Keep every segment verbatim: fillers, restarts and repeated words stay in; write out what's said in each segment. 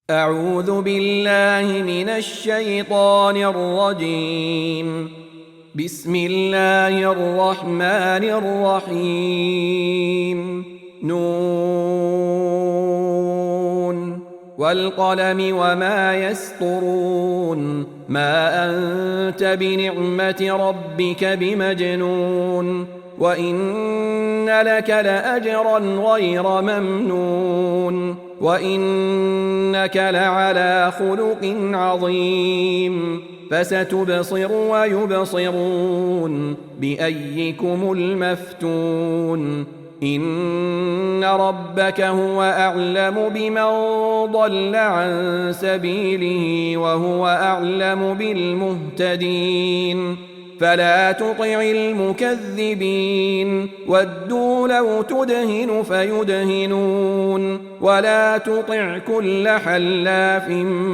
أعوذ بالله من الشيطان الرجيم. بسم الله الرحمن الرحيم. نون والقلم وما يسطرون. ما أنت بنعمة ربك بمجنون. وإن لك لأجرا غير ممنون. وإنك لعلى خلق عظيم. فستبصر ويبصرون بأيكم المفتون. إن ربك هو أعلم بمن ضل عن سبيله وهو أعلم بالمهتدين. فلا تطع المكذبين ودوا لو تدهن فيدهنون. ولا تطع كل حلاف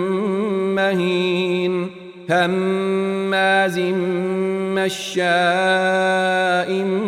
مهين هماز مشاء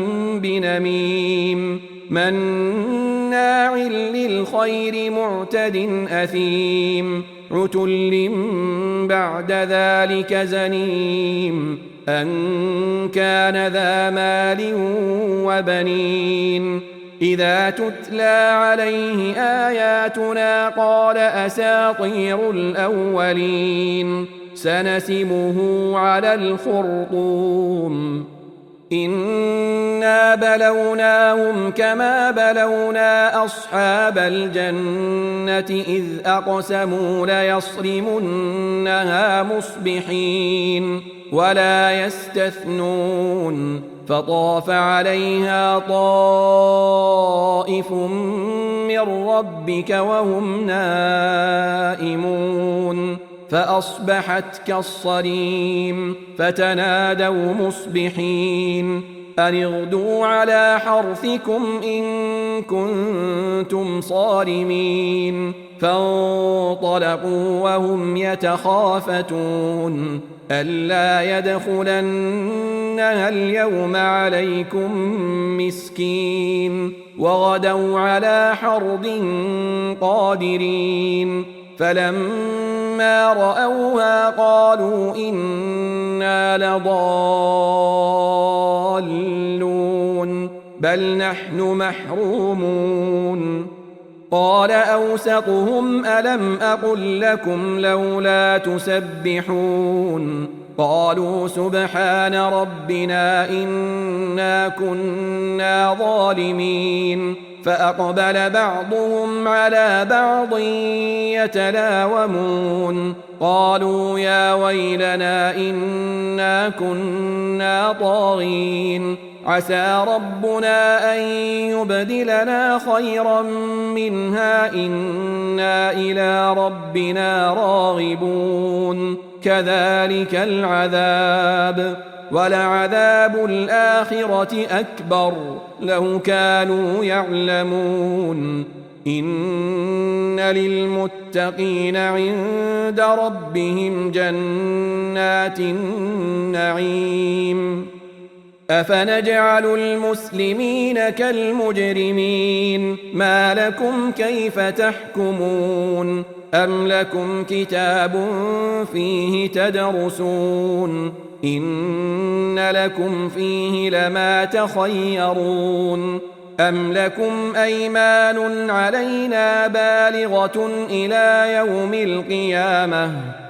بنميم مناع للخير معتد أثيم عتل بعد ذلك زنيم أن كان ذا مال وبنين. إذا تتلى عليه آياتنا قال أساطير الأولين. سنسمه على الخرطوم. إنا بلوناهم كما بلونا أصحاب الجنة إذ أقسموا ليصرمنها مصبحين ولا يستثنون. فطاف عليها طائف من ربك وهم نائمون فأصبحت كالصريم. فتنادوا مصبحين أن اغدوا على حرثكم إن كنتم صارمين. فانطلقوا وهم يتخافتون ألا يدخلنها اليوم عليكم مسكين. وغدوا على حرد قادرين. فلما رأوها قالوا إنا لضالون بل نحن محرومون. قال أوسطهم ألم أقل لكم لولا تسبحون. قالوا سبحان ربنا إنا كنا ظالمين. فأقبل بعضهم على بعض يتلاومون قالوا يا ويلنا إنا كنا طاغين. عسى ربنا أن يبدلنا خيرا منها إنا إلى ربنا راغبون. كذلك العذاب ولعذاب الآخرة أكبر لو كانوا يعلمون. إن للمتقين عند ربهم جنات النعيم. أفنجعل المسلمين كالمجرمين ما لكم كيف تحكمون. أم لكم كتاب فيه تدرسون إن لكم فيه لما تخيرون. أم لكم أيمان علينا بالغة إلى يوم القيامة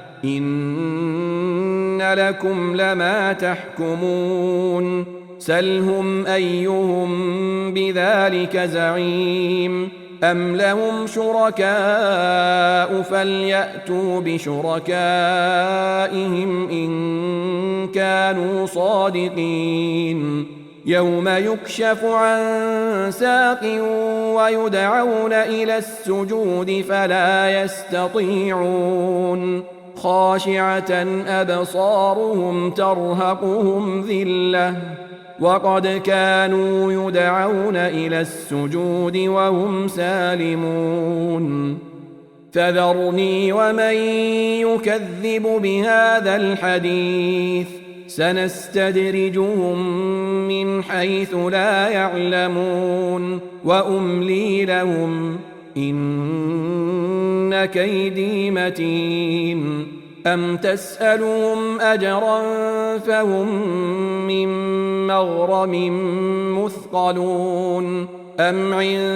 إن لكم لما تحكمون. سلهم أيهم بذلك زعيم. أم لهم شركاء فليأتوا بشركائهم إن كانوا صادقين. يوم يكشف عن ساق ويدعون إلى السجود فلا يستطيعون. خاشعة أبصارهم ترهقهم ذلة وقد كانوا يدعون إلى السجود وهم سالمون. فذرني ومن يكذب بهذا الحديث سنستدرجهم من حيث لا يعلمون وأملي لهم إن كيدي متين أم تسألهم أجرا فهم من مغرم مثقلون أم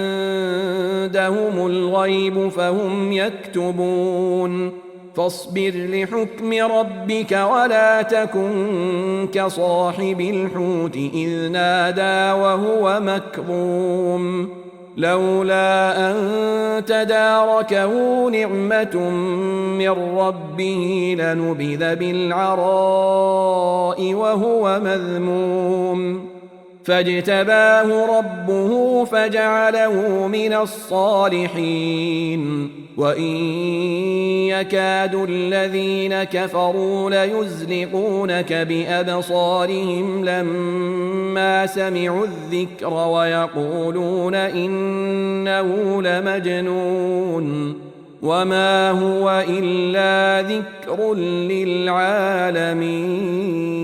عندهم الغيب فهم يكتبون فاصبر لحكم ربك ولا تكن كصاحب الحوت إذ نادى وهو مكظوم لولا أن تداركه نعمة من ربه لنبذ بالعراء وهو مذموم فاجتباه ربه فجعله من الصالحين وإن يكاد الذين كفروا ليزلقونك بأبصارهم لما سمعوا الذكر ويقولون إنه لمجنون وما هو إلا ذكر للعالمين.